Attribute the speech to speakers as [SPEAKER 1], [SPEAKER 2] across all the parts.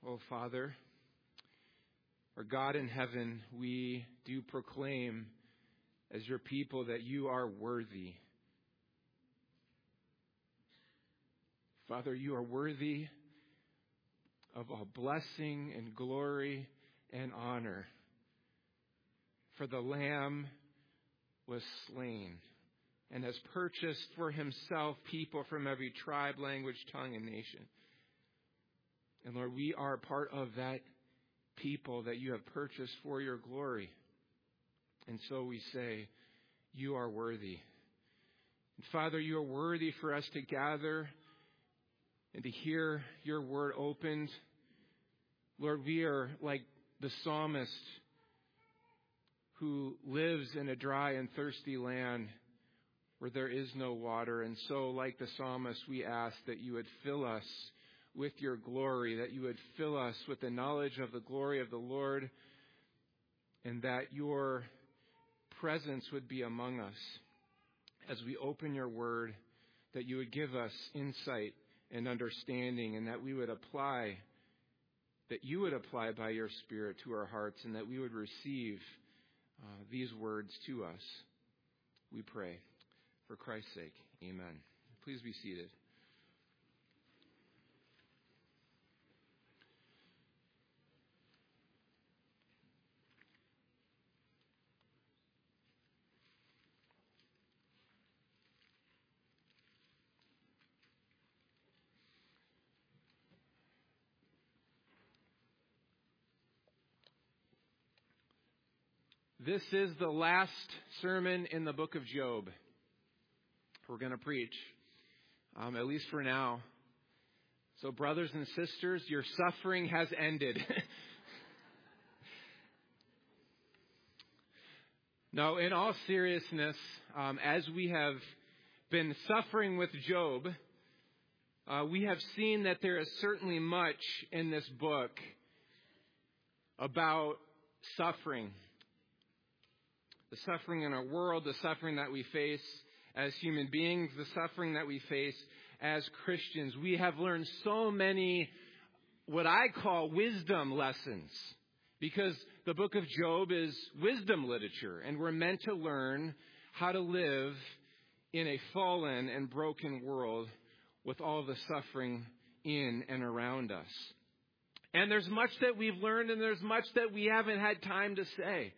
[SPEAKER 1] Oh, Father, our God in heaven, we do proclaim as your people that you are worthy. Father, you are worthy of all blessing and glory and honor. For the Lamb was slain and has purchased for himself people from every tribe, language, tongue, and nation. And Lord, we are part of that people that you have purchased for your glory. And so we say, you are worthy. And Father, you are worthy for us to gather and to hear your word opened. Lord, we are like the psalmist who lives in a dry and thirsty land where there is no water. And so, like the psalmist, we ask that you would fill us with your glory, that you would fill us with the knowledge of the glory of the Lord, and that your presence would be among us as we open your word, that you would give us insight and understanding, and that we would apply, that you would apply by your Spirit to our hearts, and that we would receive these words to us. We pray. For Christ's sake, amen. Please be seated. This is the last sermon in the book of Job we're going to preach, at least for now. So brothers and sisters, your suffering has ended. No, in all seriousness, as we have been suffering with Job, we have seen that there is certainly much in this book about suffering. The suffering in our world, the suffering that we face as human beings, the suffering that we face as Christians. We have learned so many, what I call wisdom lessons, because the book of Job is wisdom literature, and we're meant to learn how to live in a fallen and broken world with all the suffering in and around us. And there's much that we've learned, and there's much that we haven't had time to say,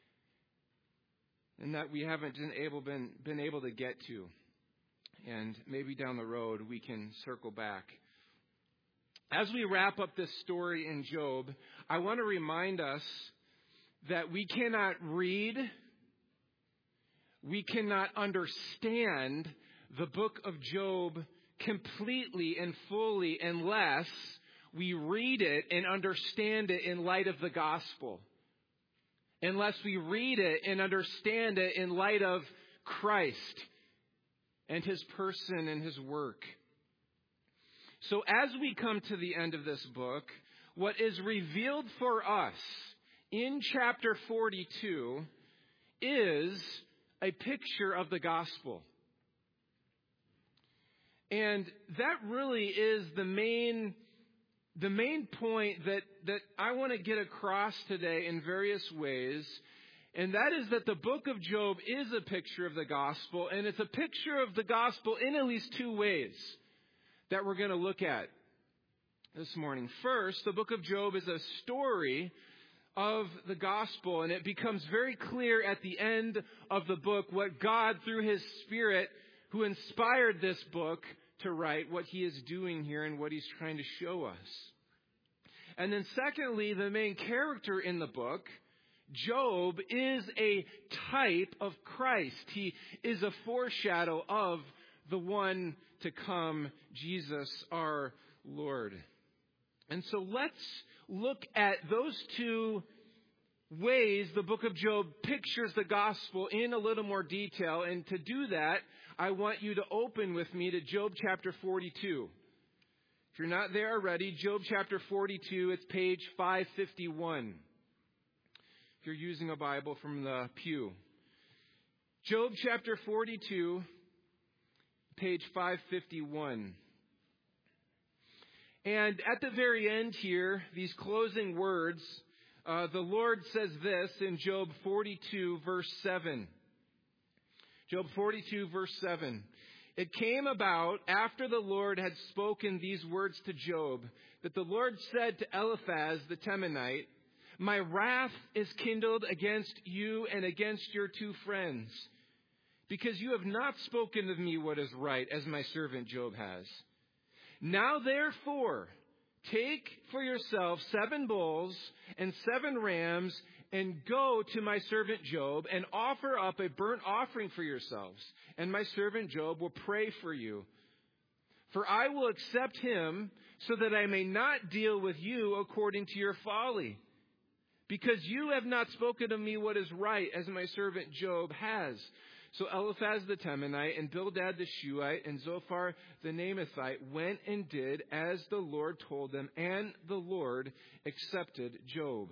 [SPEAKER 1] and that we haven't been able to get to. And maybe down the road we can circle back. As we wrap up this story in Job, I want to remind us that we cannot read, we cannot understand the book of Job completely and fully unless we read it and understand it in light of the gospel. Unless we read it and understand it in light of Christ and his person and his work. So as we come to the end of this book, what is revealed for us in chapter 42 is a picture of the gospel. And that really is the main point that I want to get across today in various ways, and that is that the book of Job is a picture of the gospel, and it's a picture of the gospel in at least two ways that we're going to look at this morning. First, the book of Job is a story of the gospel, and it becomes very clear at the end of the book what God, through his Spirit, who inspired this book to write, what he is doing here and what he's trying to show us. And then secondly, the main character in the book, Job, is a type of Christ. He is a foreshadow of the one to come, Jesus our Lord. And so let's look at those two ways the book of Job pictures the gospel in a little more detail. And to do that, I want you to open with me to Job chapter 42. If you're not there already, Job chapter 42, it's page 551. If you're using a Bible from the pew. Job chapter 42, page 551. And at the very end here, these closing words, the Lord says this in Job 42, verse 7. Job 42, verse 7. It came about after the Lord had spoken these words to Job, that the Lord said to Eliphaz the Temanite, "My wrath is kindled against you and against your two friends, because you have not spoken of me what is right, as my servant Job has. Now therefore, take for yourself 7 bulls and 7 rams, and go to my servant Job, and offer up a burnt offering for yourselves. And my servant Job will pray for you. For I will accept him, so that I may not deal with you according to your folly. Because you have not spoken of me what is right, as my servant Job has." So Eliphaz the Temanite, and Bildad the Shuhite, and Zophar the Naamathite went and did as the Lord told them, and the Lord accepted Job.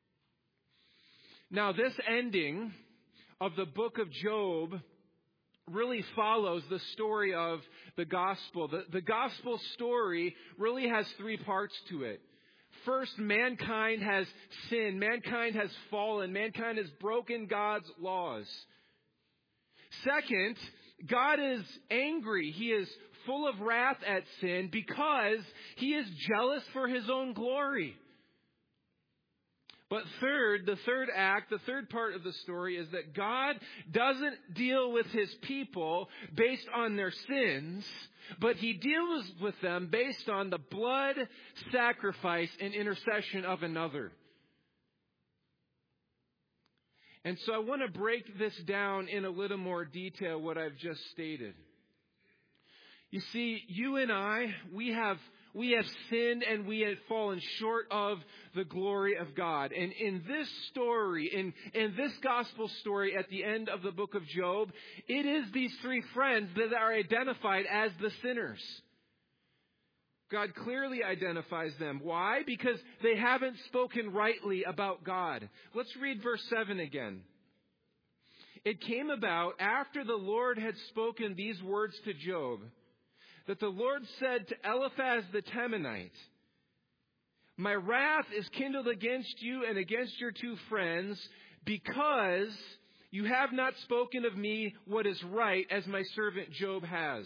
[SPEAKER 1] Now, this ending of the book of Job really follows the story of the gospel. The gospel story really has 3 parts to it. First, mankind has sinned. Mankind has fallen. Mankind has broken God's laws. Second, God is angry. He is full of wrath at sin because he is jealous for his own glory. But third, the third act, the third part of the story is that God doesn't deal with his people based on their sins, but he deals with them based on the blood, sacrifice, and intercession of another. And so I want to break this down in a little more detail, what I've just stated. You see, you and I, we have sinned and we have fallen short of the glory of God. And in this story, in this gospel story at the end of the book of Job, it is these 3 friends that are identified as the sinners. God clearly identifies them. Why? Because they haven't spoken rightly about God. Let's read verse 7 again. It came about after the Lord had spoken these words to Job, that the Lord said to Eliphaz the Temanite, "My wrath is kindled against you and against your 2 friends, because you have not spoken of me what is right, as my servant Job has."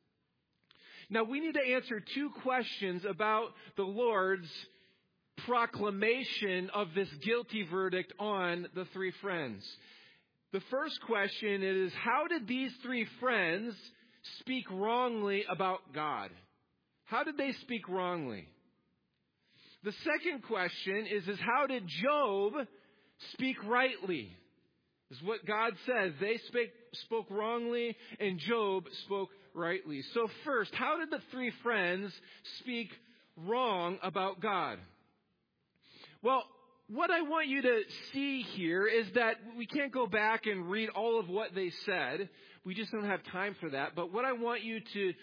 [SPEAKER 1] Now, we need to answer 2 questions about the Lord's proclamation of this guilty verdict on the 3 friends. The first question is, how did these 3 friends speak wrongly about God? How did they speak wrongly? The second question is how did Job speak rightly? Is what God says. They spoke wrongly, and Job spoke rightly. So first, how did the 3 friends speak wrong about God? Well, what I want you to see here is that we can't go back and read all of what they said. We just don't have time for that. But what I want you to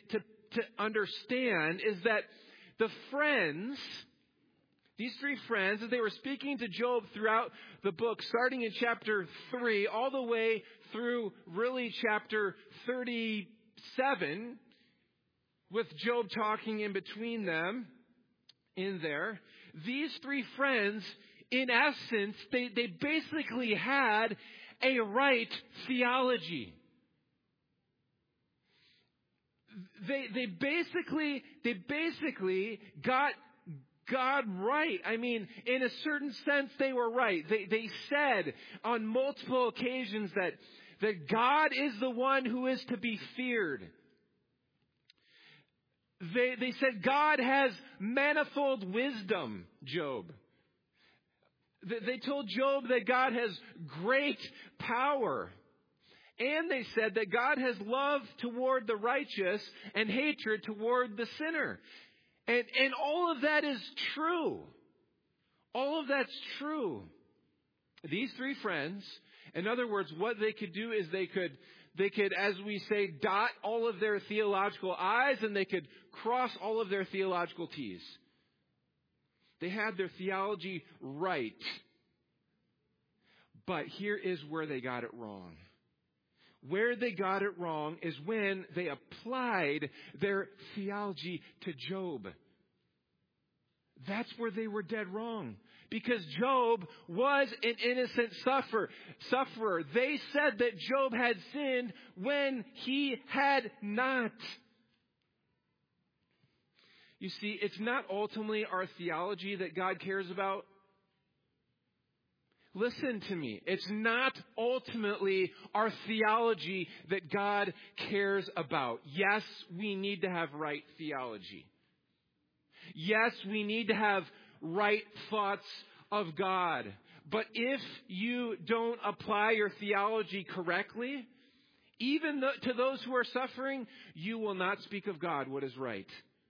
[SPEAKER 1] understand is that the friends, these 3 friends, as they were speaking to Job throughout the book, starting in chapter 3, all the way through really chapter 37, with Job talking in between them in there, these 3 friends, in essence, they basically had a right theology. They basically got God right. I mean, in a certain sense, they were right. They said on multiple occasions that God is the one who is to be feared. They said God has manifold wisdom, Job. They told Job that God has great power. And they said that God has love toward the righteous and hatred toward the sinner. And all of that is true. All of that's true. These 3 friends, in other words, what they could do is they could, as we say, dot all of their theological I's, and they could cross all of their theological T's. They had their theology right. But here is where they got it wrong. Where they got it wrong is when they applied their theology to Job. That's where they were dead wrong. Because Job was an innocent sufferer. They said that Job had sinned when he had not. You see, it's not ultimately our theology that God cares about. Listen to me. It's not ultimately our theology that God cares about. Yes, we need to have right theology. Yes, we need to have right thoughts of God. But if you don't apply your theology correctly, even to those who are suffering, you will not speak of God what is right.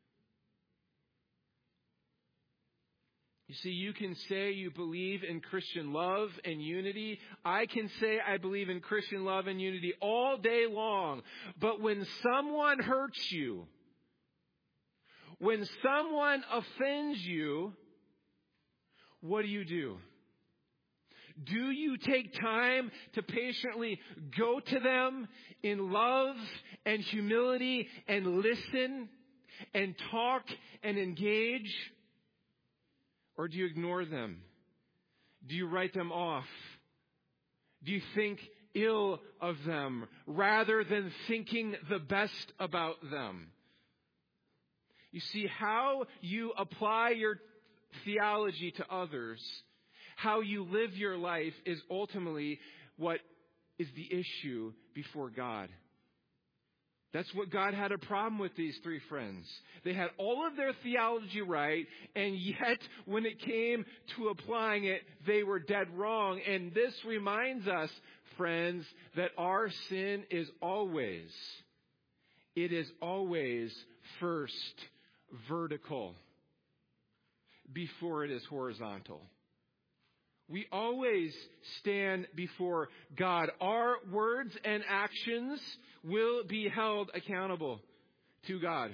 [SPEAKER 1] You see, you can say you believe in Christian love and unity. I can say I believe in Christian love and unity all day long. But when someone hurts you, when someone offends you, what do? Do you take time to patiently go to them in love and humility and listen and talk and engage? Or do you ignore them? Do you write them off? Do you think ill of them rather than thinking the best about them? You see, how you apply your theology to others, how you live your life is ultimately what is the issue before God. That's what God had a problem with these three friends. They had all of their theology right, and yet when it came to applying it, they were dead wrong. And this reminds us, friends, that our sin is always first vertical before it is horizontal. We always stand before God. Our words and actions will be held accountable to God.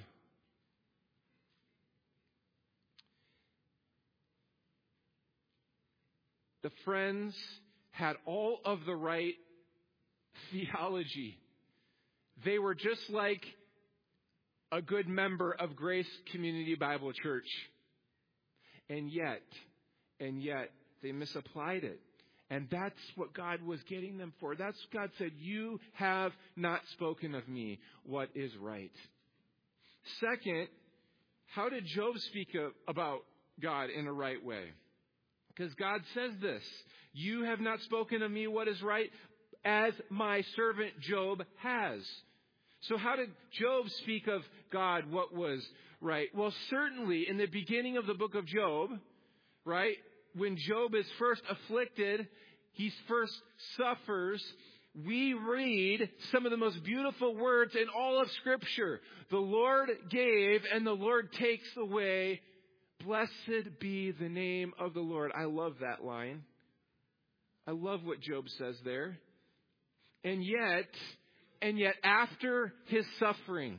[SPEAKER 1] The friends had all of the right theology. They were just like a good member of Grace Community Bible Church. And yet, they misapplied it. And that's what God was getting them for. That's what God said, you have not spoken of me what is right. Second, how did Job speak about God in a right way? Because God says this, you have not spoken of me what is right, as my servant Job has. So how did Job speak of God what was right? Well, certainly in the beginning of the book of Job, right, when Job is first afflicted, he first suffers, we read some of the most beautiful words in all of Scripture. The Lord gave and the Lord takes away. Blessed be the name of the Lord. I love that line. I love what Job says there. And yet after his suffering,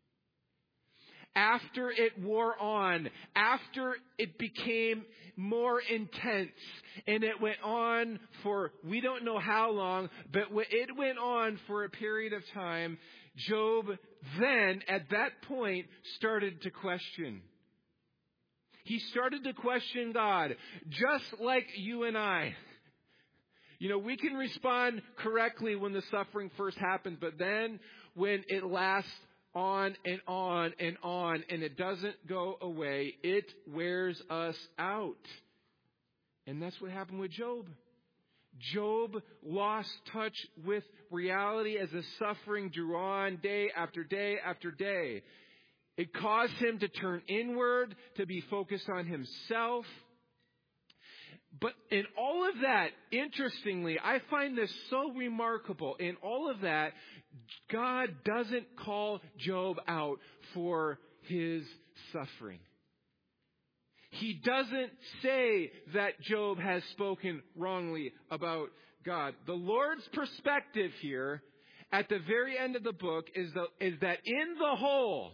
[SPEAKER 1] after it wore on, after it became more intense, and it went on for, we don't know how long, but it went on for a period of time, Job then, at that point, started to question. He started to question God, just like you and I. You know, we can respond correctly when the suffering first happens, but then when it lasts on and on and on, and it doesn't go away, it wears us out. And that's what happened with Job. Job lost touch with reality as the suffering drew on day after day after day. It caused him to turn inward, to be focused on himself. But in all of that, interestingly, I find this so remarkable. In all of that, God doesn't call Job out for his suffering. He doesn't say that Job has spoken wrongly about God. The Lord's perspective here at the very end of the book is that in the whole,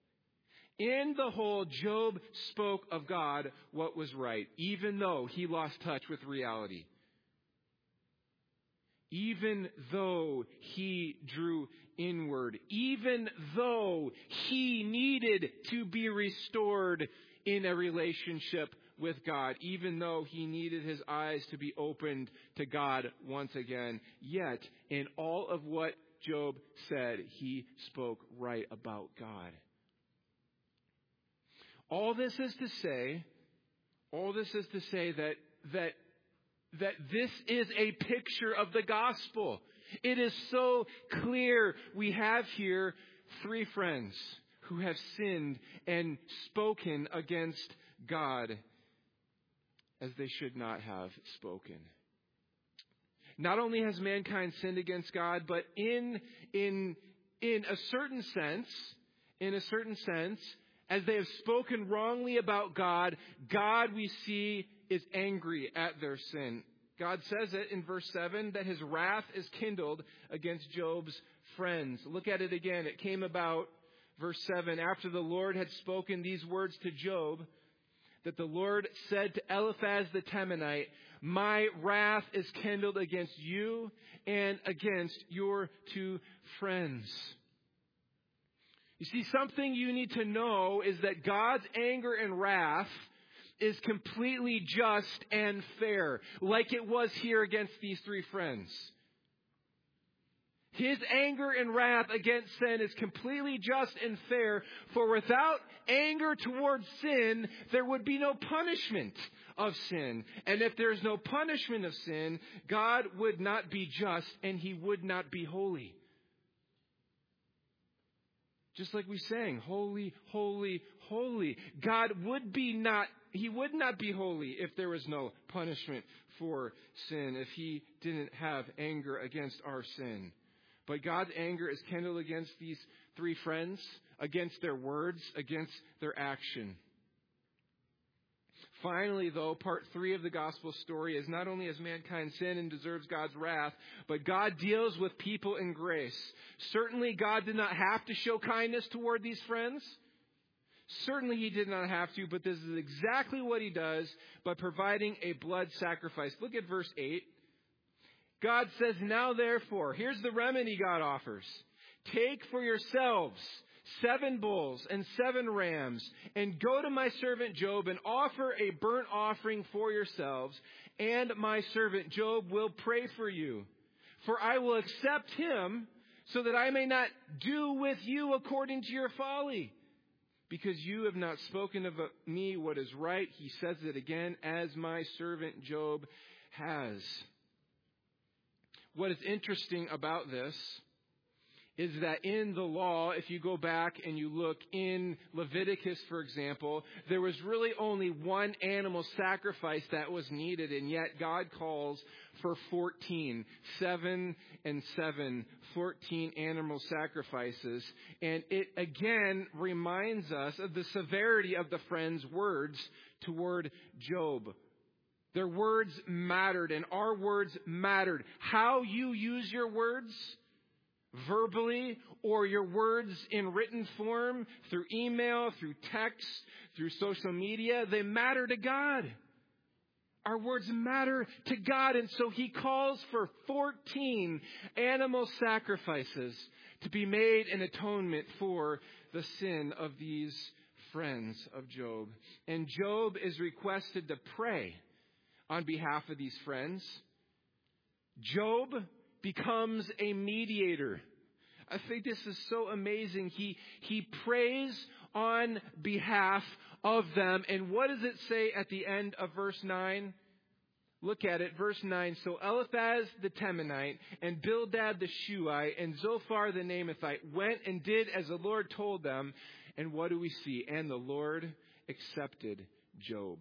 [SPEAKER 1] Job spoke of God what was right, even though he lost touch with reality. Even though he drew inward, even though he needed to be restored in a relationship with God, even though he needed his eyes to be opened to God once again. Yet, in all of what Job said, he spoke right about God. All this is to say that this is a picture of the gospel. It is so clear. We have here 3 friends who have sinned and spoken against God as they should not have spoken. Not only has mankind sinned against God, but in a certain sense, as they have spoken wrongly about God, God, we see, is angry at their sin. God says it in verse 7 that his wrath is kindled against Job's friends. Look at it again. It came about, verse 7, after the Lord had spoken these words to Job, that the Lord said to Eliphaz the Temanite, my wrath is kindled against you and against your 2 friends. You see, something you need to know is that God's anger and wrath is completely just and fair, like it was here against these 3 friends. His anger and wrath against sin is completely just and fair, for without anger towards sin, there would be no punishment of sin. And if there's no punishment of sin, God would not be just and he would not be holy. Just like we sang, holy, holy, holy. God would not be holy if there was no punishment for sin, if he didn't have anger against our sin. But God's anger is kindled against these 3 friends, against their words, against their action. Finally, though, part 3 of the gospel story is not only has mankind sinned and deserves God's wrath, but God deals with people in grace. Certainly, God did not have to show kindness toward these friends. Certainly, he did not have to, but this is exactly what he does by providing a blood sacrifice. Look at verse 8. God says, now therefore, here's the remedy God offers. Take for yourselves 7 bulls and 7 rams, and go to my servant Job and offer a burnt offering for yourselves, and my servant Job will pray for you. For I will accept him, so that I may not do with you according to your folly. Because you have not spoken of me what is right, he says it again, as my servant Job has. What is interesting about this is that in the law, if you go back and you look in Leviticus, for example, there was really only 1 animal sacrifice that was needed, and yet God calls for 14, 7 and 7, 14 animal sacrifices. And it again reminds us of the severity of the friends' words toward Job. Their words mattered, and our words mattered. How you use your words, verbally, or your words in written form, through email, through text, through social media, they matter to God. Our words matter to God, and so he calls for 14 animal sacrifices to be made in atonement for the sin of these friends of Job. And Job is requested to pray on behalf of these friends. Job becomes a mediator. I think this is so amazing. He prays on behalf of them. And what does it say at the end of verse 9? Look at it, verse 9. So Eliphaz the Temanite and Bildad the Shuhite and Zophar the Naamathite went and did as the Lord told them. And what do we see? And the Lord accepted Job.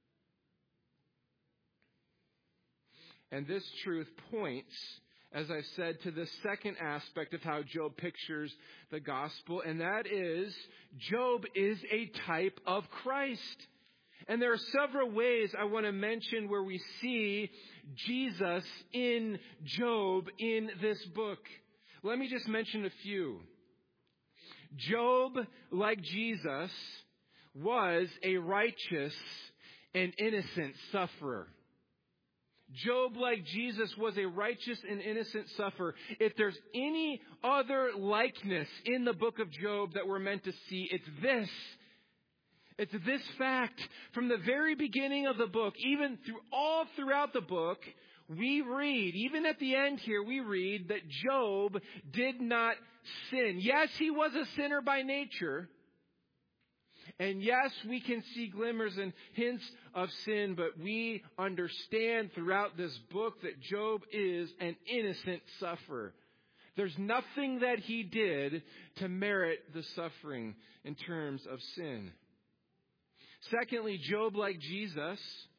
[SPEAKER 1] And this truth points, as I said, to the second aspect of how Job pictures the gospel, and that is, Job is a type of Christ. And there are several ways I want to mention where we see Jesus in Job in this book. Let me just mention a few. Job, like Jesus, was a righteous and innocent sufferer. Job, like Jesus, was a righteous and innocent sufferer. If there's any other likeness in the book of Job that we're meant to see, it's this. It's this fact from the very beginning of the book, even all throughout the book, we read, even at the end here, we read that Job did not sin. Yes, he was a sinner by nature. And yes, we can see glimmers and hints of sin, but we understand throughout this book that Job is an innocent sufferer. There's nothing that he did to merit the suffering in terms of sin. Secondly, Job, like Jesus,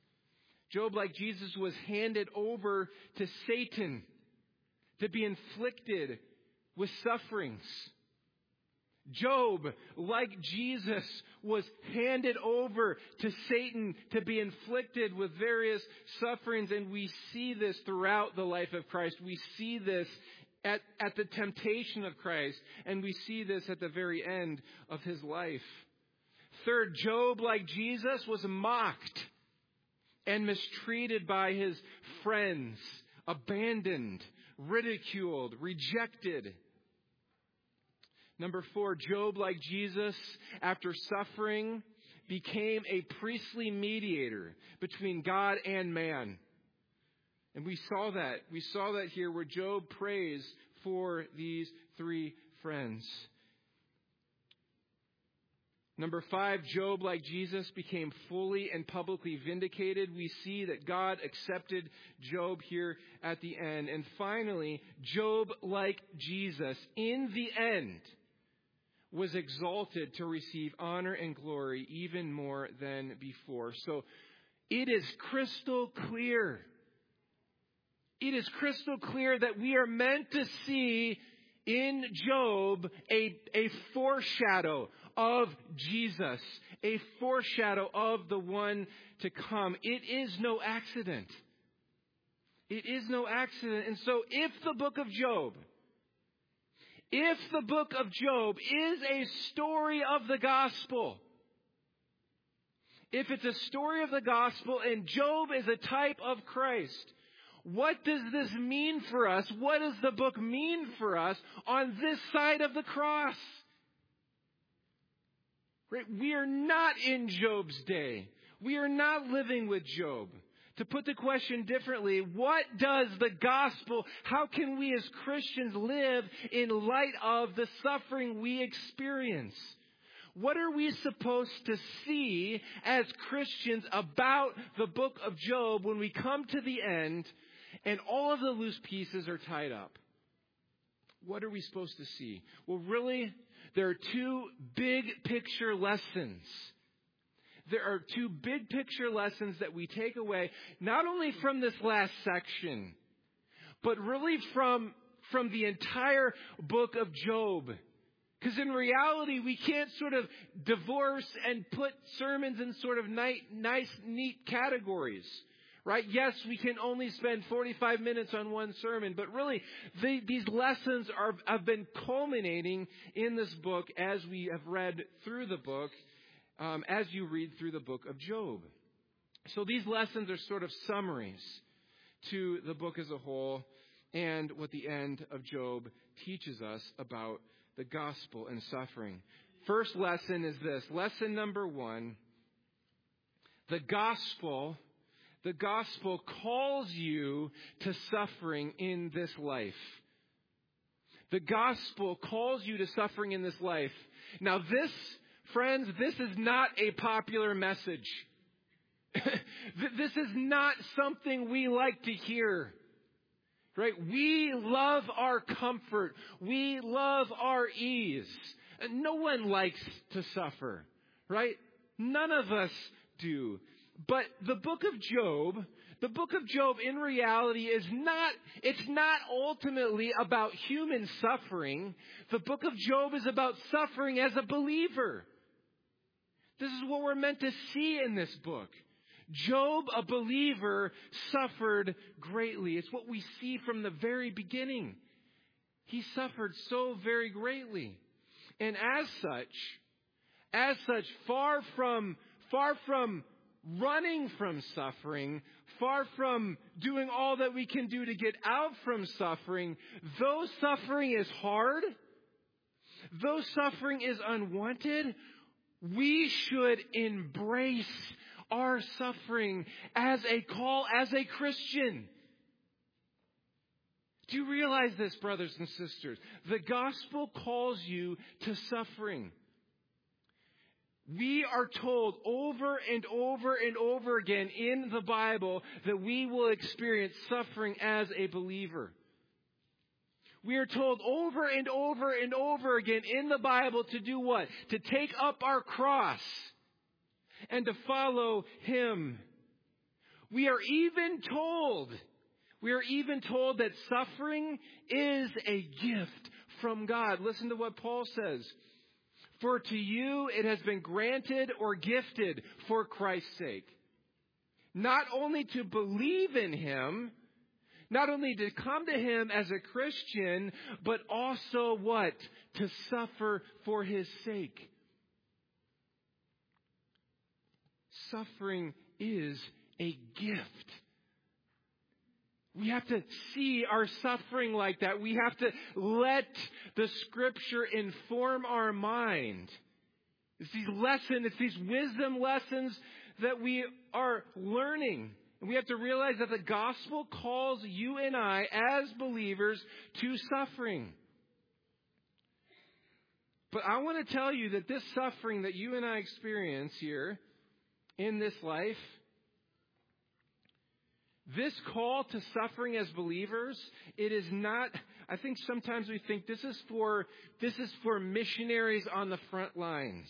[SPEAKER 1] was handed over to Satan to be inflicted with sufferings. Job, like Jesus, was handed over to Satan to be inflicted with various sufferings, and we see this throughout the life of Christ. We see this at the temptation of Christ, and we see this at the very end of his life. Third, Job, like Jesus, was mocked and mistreated by his friends, abandoned, ridiculed, rejected. Number 4, Job, like Jesus, after suffering, became a priestly mediator between God and man. And we saw that. We saw that here where Job prays for these 3 friends. Number 5, Job, like Jesus, became fully and publicly vindicated. We see that God accepted Job here at the end. And finally, Job, like Jesus, in the end, was exalted to receive honor and glory even more than before. So it is crystal clear. It is crystal clear that we are meant to see in Job a foreshadow of Jesus, a foreshadow of the one to come. It is no accident. It is no accident. And so if the book of Job is a story of the gospel, if it's a story of the gospel and Job is a type of Christ, what does this mean for us? What does the book mean for us on this side of the cross? Right? We are not in Job's day. We are not living with Job. To put the question differently, what does the gospel, how can we as Christians live in light of the suffering we experience? What are we supposed to see as Christians about the book of Job when we come to the end and all of the loose pieces are tied up? What are we supposed to see? Well, really, there are 2 big picture lessons. There are 2 big picture lessons that we take away, not only from this last section, but really from the entire book of Job. Because in reality, we can't sort of divorce and put sermons in sort of nice, neat categories. Right? Yes, we can only spend 45 minutes on one sermon, but really these lessons have been culminating in this book as we have read through the book, as you read through the book of Job. So these lessons are sort of summaries to the book as a whole and what the end of Job teaches us about the gospel and suffering. First lesson is this. Lesson number 1, the gospel calls you to suffering in this life. The gospel calls you to suffering in this life. Now this, friends, this is not a popular message. This is not something we like to hear. Right? We love our comfort. We love our ease. No one likes to suffer. Right? None of us do. But the book of Job in reality it's not ultimately about human suffering. The book of Job is about suffering as a believer. This is what we're meant to see in this book. Job, a believer, suffered greatly. It's what we see from the very beginning. He suffered so very greatly. And as such, far from running from suffering, far from doing all that we can do to get out from suffering, though suffering is hard, though suffering is unwanted, We should embrace our suffering as a call, as a Christian. Do you realize this, brothers and sisters? The gospel calls you to suffering. We are told over and over and over again in the Bible that we will experience suffering as a believer. We are told over and over and over again in the Bible to do what? To take up our cross and to follow Him. We are even told that suffering is a gift from God. Listen to what Paul says. For to you it has been granted or gifted for Christ's sake. Not only to believe in Him, not only to come to Him as a Christian, but also what? To suffer for His sake. Suffering is a gift. We have to see our suffering like that. We have to let the Scripture inform our mind. It's these lessons, it's these wisdom lessons that we are learning. And we have to realize that the gospel calls you and I, as believers, to suffering. But I want to tell you that this suffering that you and I experience here in this life, this call to suffering as believers, it is not, I think sometimes we think this is for missionaries on the front lines.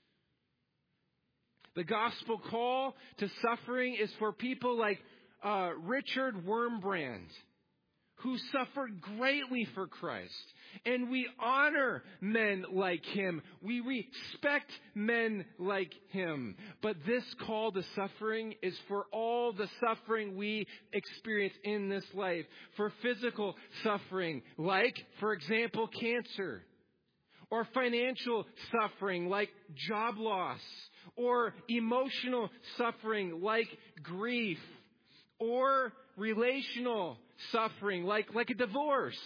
[SPEAKER 1] The gospel call to suffering is for people like Richard Wurmbrand, who suffered greatly for Christ. And we honor men like him. We respect men like him. But this call to suffering is for all the suffering we experience in this life. For physical suffering, like, for example, cancer. Or financial suffering, like job loss. Or emotional suffering, like grief. Or relational suffering, like a divorce.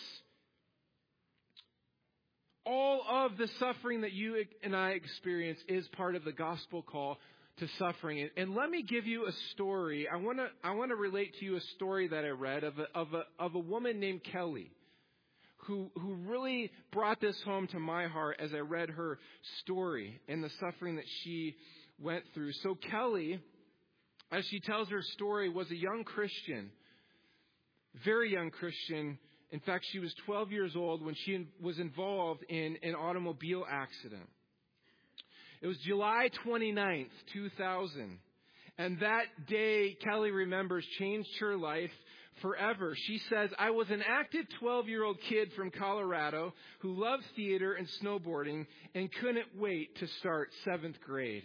[SPEAKER 1] All of the suffering that you and I experience is part of the gospel call to suffering. And let me give you a story. I want to relate to you a story that I read of a woman named Kelly, who really brought this home to my heart as I read her story and the suffering that she went through. So Kelly, as she tells her story, was a young Christian, very young Christian. In fact, she was 12 years old when she was involved in an automobile accident. It was July 29th, 2000. And that day, Kelly remembers, changed her life forever. She says, I was an active 12-year-old kid from Colorado who loved theater and snowboarding and couldn't wait to start 7th grade.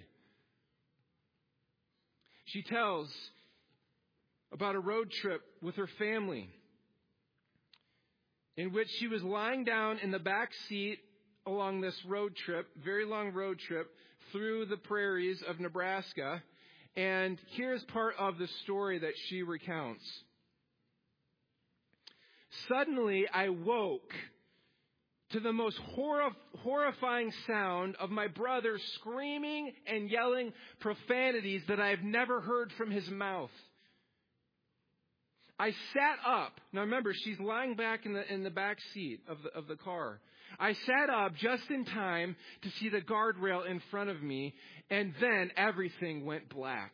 [SPEAKER 1] She tells about a road trip with her family, in which she was lying down in the back seat along this road trip, very long road trip, through the prairies of Nebraska. And here's part of the story that she recounts. Suddenly, I woke to the most horrifying sound of my brother screaming and yelling profanities that I have never heard from his mouth. I sat up. Now remember, she's lying back in the back seat of the car. I sat up just in time to see the guardrail in front of me, and then everything went black.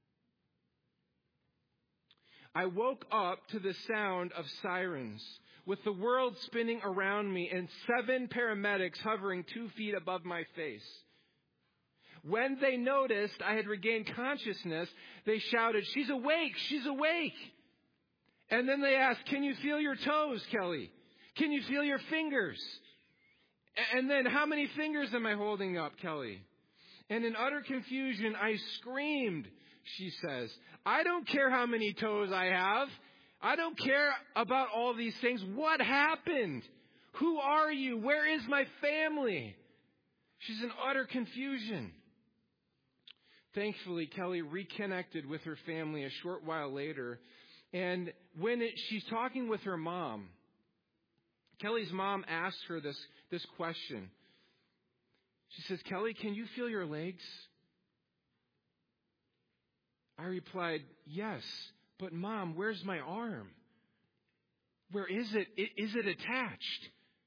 [SPEAKER 1] I woke up to the sound of sirens, with the world spinning around me and 7 paramedics hovering 2 feet above my face. When they noticed I had regained consciousness, they shouted, "She's awake! She's awake!" And then they asked, "Can you feel your toes, Kelly? Can you feel your fingers?" And then, "How many fingers am I holding up, Kelly?" And in utter confusion, I screamed, she says, "I don't care how many toes I have. I don't care about all these things. What happened? Who are you? Where is my family?" She's in utter confusion. Thankfully, Kelly reconnected with her family a short while later. And when she's talking with her mom, Kelly's mom asked her this question. She says, Kelly, can you feel your legs? I replied, yes, but Mom, where's my arm? Where is it? Is it attached?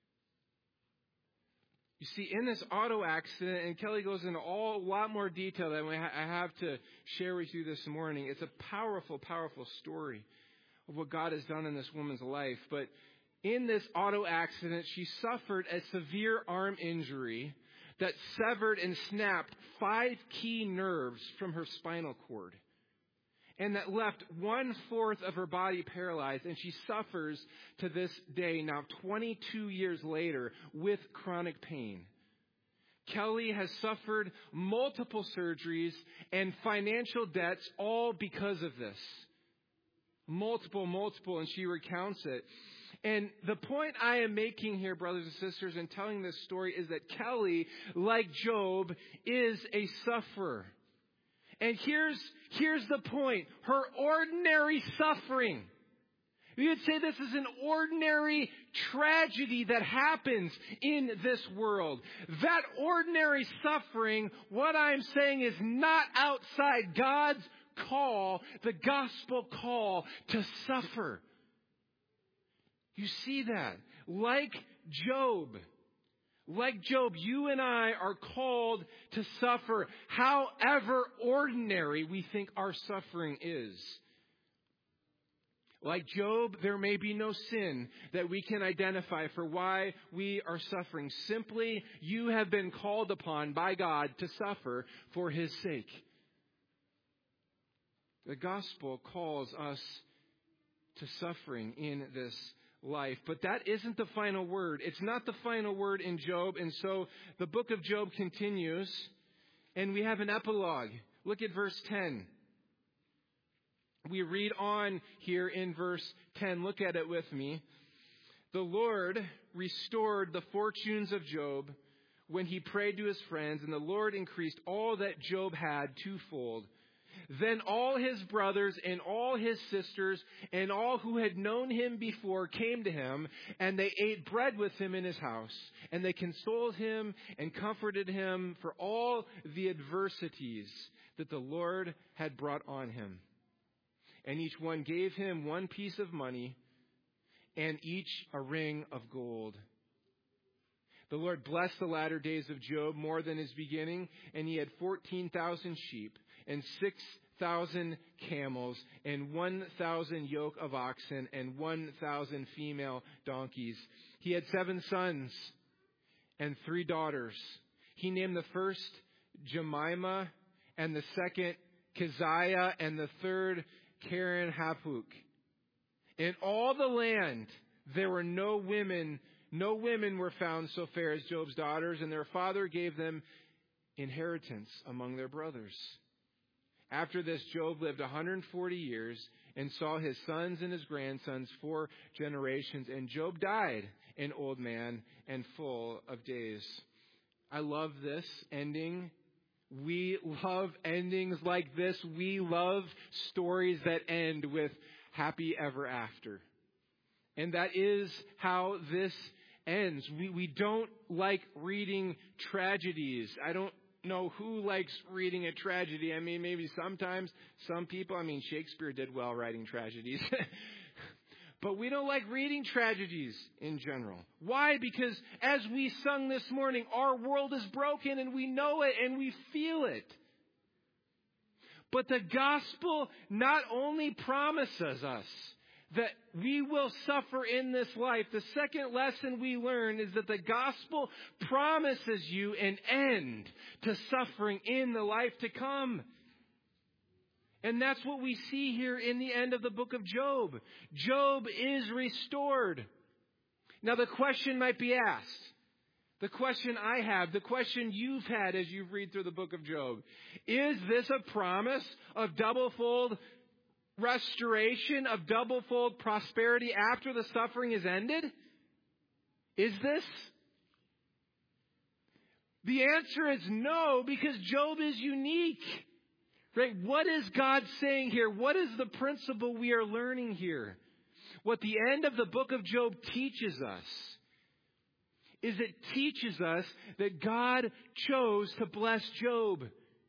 [SPEAKER 1] You see, in this auto accident, and Kelly goes into a lot more detail than I have to share with you this morning. It's a powerful, powerful story of what God has done in this woman's life. But in this auto accident, she suffered a severe arm injury that severed and snapped 5 key nerves from her spinal cord. And that left 1/4 of her body paralyzed. And she suffers to this day, now 22 years later, with chronic pain. Kelly has suffered multiple surgeries and financial debts, all because of this. Multiple, and she recounts it. And the point I am making here, brothers and sisters, in telling this story is that Kelly, like Job, is a sufferer. And here's the point. Her ordinary suffering. You could say this is an ordinary tragedy that happens in this world. That ordinary suffering, what I'm saying, is not outside God's call, the gospel call to suffer. You see that? Like Job, you and I are called to suffer, however ordinary we think our suffering is. Like Job, there may be no sin that we can identify for why we are suffering. Simply, you have been called upon by God to suffer for His sake. The gospel calls us to suffering in this life. But that isn't the final word. It's not the final word in Job. And so the book of Job continues, and we have an epilogue. Look at verse 10. We read on here in verse 10. Look at it with me. The Lord restored the fortunes of Job when he prayed to his friends, and the Lord increased all that Job had twofold. Then all his brothers and all his sisters and all who had known him before came to him, and they ate bread with him in his house. And they consoled him and comforted him for all the adversities that the Lord had brought on him. And each one gave him 1 piece of money, and each a ring of gold. The Lord blessed the latter days of Job more than his beginning, and he had 14,000 sheep, and 6,000 camels, and 1,000 yoke of oxen, and 1,000 female donkeys. He had 7 sons and 3 daughters. He named the first Jemimah, and the second Keziah, and the third Karen Hapuk. In all the land there were no women were found so fair as Job's daughters, and their father gave them inheritance among their brothers. After this, Job lived 140 years and saw his sons and his grandsons 4 generations, and Job died an old man and full of days. I love this ending. We love endings like this. We love stories that end with happy ever after. And that is how this ends. We don't like reading tragedies. I don't know who likes reading a tragedy. I mean, maybe sometimes some people. I mean, Shakespeare did well writing tragedies. But we don't like reading tragedies in general. Why? Because as we sung this morning, our world is broken and we know it and we feel it. But the gospel not only promises us that we will suffer in this life. The second lesson we learn is that the gospel promises you an end to suffering in the life to come. And that's what we see here in the end of the book of Job. Job is restored. Now the question might be asked. The question I have, the question you've had as you read through the book of Job. Is this a promise of double-fold restoration, of double-fold prosperity after the suffering is ended? Is this? The answer is no, because Job is unique. Right? What is God saying here? What is the principle we are learning here? What the end of the book of Job teaches us is it teaches us that God chose to bless Job.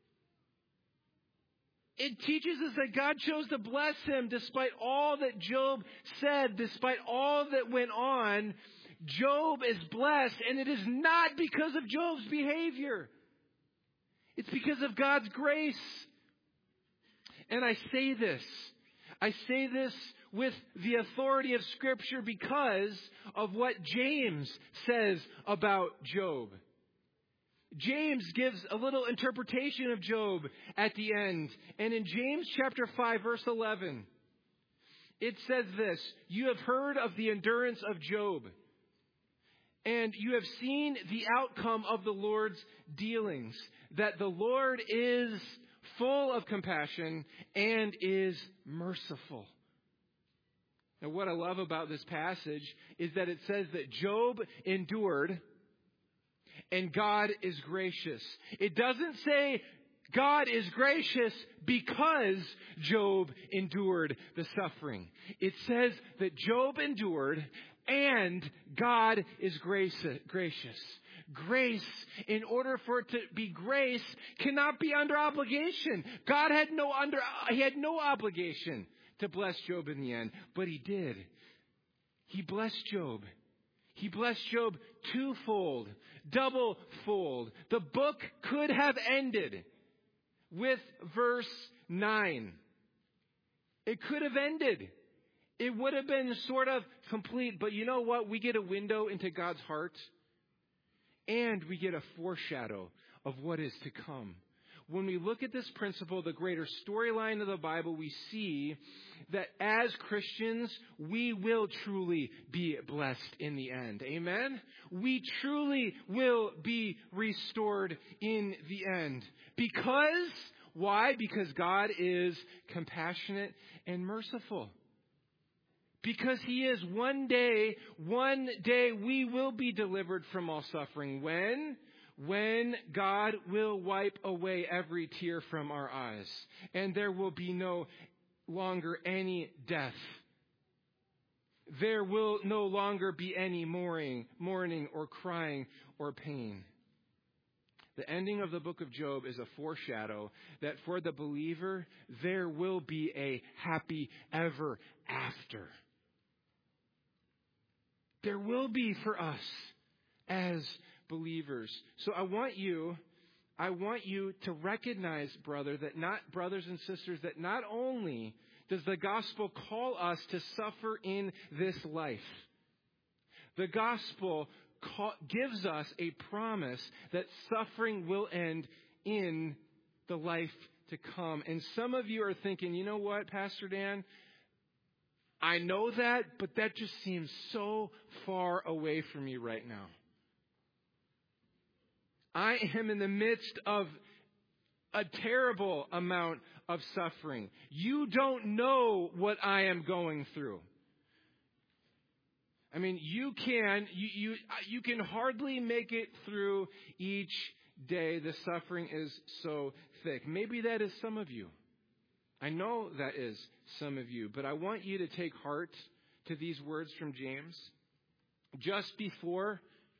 [SPEAKER 1] It teaches us that God chose to bless him despite all that Job said, despite all that went on. Job is blessed, and it is not because of Job's behavior. It's because of God's grace. And I say this with the authority of Scripture because of what James says about Job. James gives a little interpretation of Job at the end. And in James chapter 5, verse 11, it says this: "You have heard of the endurance of Job, and you have seen the outcome of the Lord's dealings, that the Lord is full of compassion and is merciful." Now, what I love about this passage is that it says that Job endured and God is gracious. It doesn't say God is gracious because Job endured the suffering. It says that Job endured and God is gracious. Grace, in order for it to be grace, cannot be under obligation. God had no obligation to bless Job in the end, but he did. He blessed Job. He blessed Job twofold, doublefold. The book could have ended with verse 9. It could have ended. It would have been sort of complete, but you know what? We get a window into God's heart, and we get a foreshadow of what is to come. When we look at this principle, the greater storyline of the Bible, we see that as Christians, we will truly be blessed in the end. Amen? We truly will be restored in the end. Because, why? Because God is compassionate and merciful. Because He is. One day we will be delivered from all suffering. When God will wipe away every tear from our eyes. And there will be no longer any death. There will no longer be any mourning or crying or pain. The ending of the book of Job is a foreshadow that for the believer, there will be a happy ever after. There will be for us as believers. So I want you to recognize, brothers and sisters, that not only does the gospel call us to suffer in this life, the gospel gives us a promise that suffering will end in the life to come. And some of you are thinking, you know what, Pastor Dan? I know that, but that just seems so far away from me right now. I am in the midst of a terrible amount of suffering. You don't know what I am going through. I mean, you can hardly make it through each day. The suffering is so thick. Maybe that is some of you. I know that is some of you, but I want you to take heart to these words from James. Just before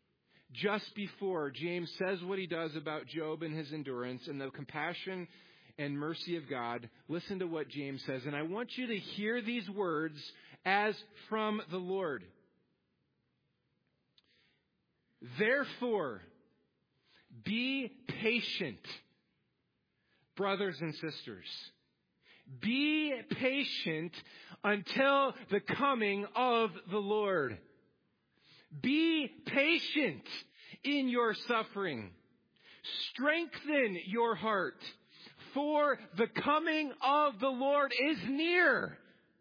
[SPEAKER 1] James says what he does about Job and his endurance and the compassion and mercy of God, listen to what James says. And I want you to hear these words as from the Lord. Therefore, be patient, brothers and sisters. Be patient until the coming of the Lord. Be patient in your suffering. Strengthen your heart, for the coming of the Lord is near.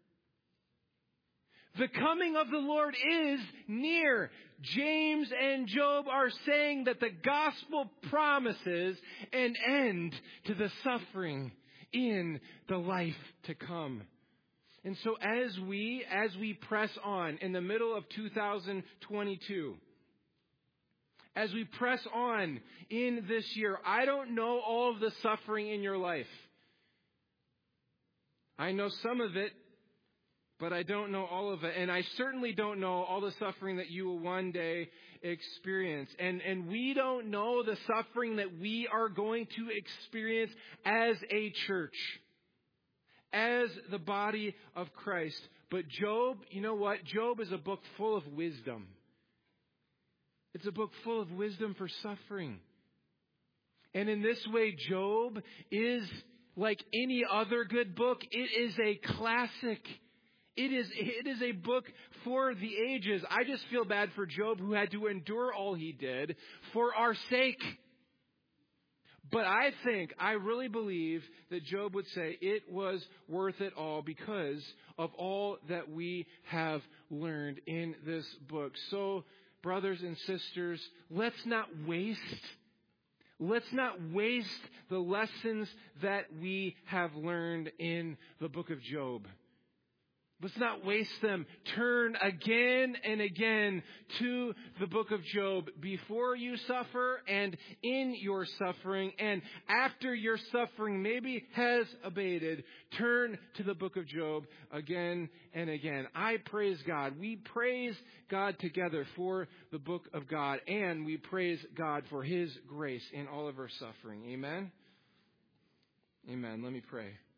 [SPEAKER 1] The coming of the Lord is near. James and Job are saying that the gospel promises an end to the suffering in the life to come. And so as we press on in the middle of 2022, as we press on in this year, I don't know all of the suffering in your life. I know some of it, but I don't know all of it. And I certainly don't know all the suffering that you will one day experience. And we don't know the suffering that we are going to experience as a church, as the body of Christ. But Job, you know what? Job is a book full of wisdom. It's a book full of wisdom for suffering. And in this way, Job is like any other good book. It is a classic. It is a book for the ages. I just feel bad for Job, who had to endure all he did for our sake. But I really believe that Job would say it was worth it all because of all that we have learned in this book. So, brothers and sisters, let's not waste the lessons that we have learned in the book of Job. Let's not waste them. Turn again and again to the book of Job before you suffer and in your suffering. And after your suffering maybe has abated, turn to the book of Job again and again. I praise God. We praise God together for the book of God. And we praise God for His grace in all of our suffering. Amen? Amen. Let me pray.